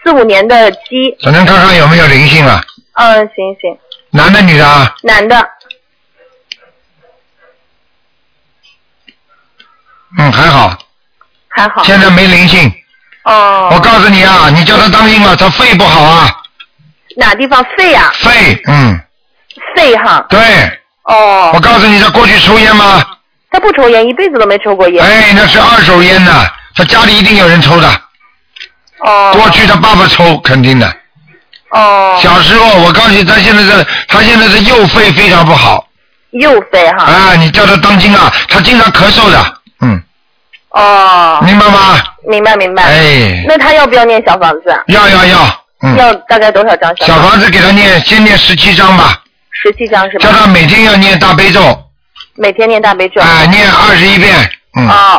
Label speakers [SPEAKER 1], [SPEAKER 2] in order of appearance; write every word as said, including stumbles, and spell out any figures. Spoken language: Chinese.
[SPEAKER 1] 四五年的鸡。
[SPEAKER 2] 只能看看有没有灵性了。
[SPEAKER 1] 嗯，行行。
[SPEAKER 2] 男的女的啊？
[SPEAKER 1] 男的。
[SPEAKER 2] 嗯，还好。
[SPEAKER 1] 还好。
[SPEAKER 2] 现在没灵性。
[SPEAKER 1] 哦。
[SPEAKER 2] 我告诉你啊，你叫他当心了，他肺不好啊。
[SPEAKER 1] 哪地方肺啊？
[SPEAKER 2] 肺，嗯。
[SPEAKER 1] 肺哈。
[SPEAKER 2] 对。
[SPEAKER 1] 哦。
[SPEAKER 2] 我告诉你，他过去抽烟吗？
[SPEAKER 1] 他不抽烟，一辈子都没抽过烟。
[SPEAKER 2] 哎，那是二手烟呢，他家里一定有人抽的。
[SPEAKER 1] 哦。
[SPEAKER 2] 过去他爸爸抽，肯定的。
[SPEAKER 1] 哦。
[SPEAKER 2] 小时候，我告诉你，他现在的他现在的右肺非常不好。
[SPEAKER 1] 右肺哈。
[SPEAKER 2] 啊，你叫他当心啊，他经常咳嗽的，嗯。
[SPEAKER 1] 哦。
[SPEAKER 2] 明白吗？
[SPEAKER 1] 明白明白。
[SPEAKER 2] 哎。
[SPEAKER 1] 那他要不要念小房子啊？
[SPEAKER 2] 要要要。嗯。
[SPEAKER 1] 要大概多少张小房子？
[SPEAKER 2] 小房子给他念，先念十七章吧。
[SPEAKER 1] 十七张是吧？
[SPEAKER 2] 叫他每天要念大悲咒。
[SPEAKER 1] 每天念大悲咒。
[SPEAKER 2] 啊，念二十一遍。嗯。
[SPEAKER 1] 哦。